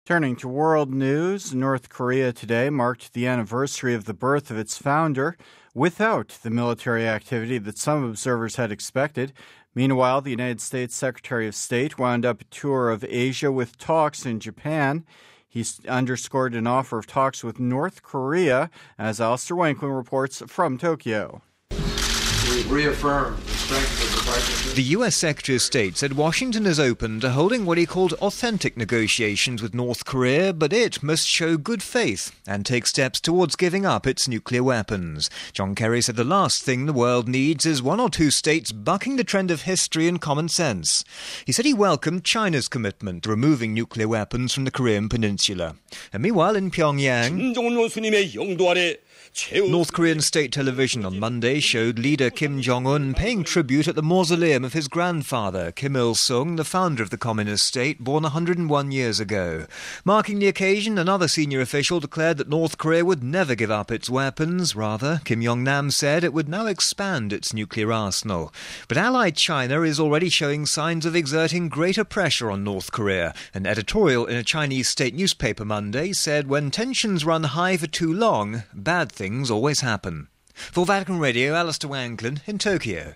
Turning to world news, North Korea today marked the anniversary of the birth of its founder without the military activity that some observers had expected. Meanwhile, the United States Secretary of State wound up a tour of Asia with talks in Japan. He underscored an offer of talks with North Korea, as Alistair Wankling reports from Tokyo. We reaffirm the strength of the partnership. The U.S. Secretary of State said Washington is open to holding what he called authentic negotiations with North Korea, but it must show good faith and take steps towards giving up its nuclear weapons. John Kerry said the last thing the world needs is one or two states bucking the trend of history and common sense. He said he welcomed China's commitment to removing nuclear weapons from the Korean peninsula. And meanwhile, in Pyongyang, North Korean state television on Monday showed leader Kim Jong-un paying tribute at the mausoleum of his grandfather, Kim Il-sung, the founder of the communist state, born 101 years ago. Marking the occasion, another senior official declared that North Korea would never give up its weapons. Rather, Kim Jong-nam said it would now expand its nuclear arsenal. But allied China is already showing signs of exerting greater pressure on North Korea. An editorial in a Chinese state newspaper Monday said when tensions run high for too long, bad things always happen. For Vatican Radio, Alistair Wankling in Tokyo.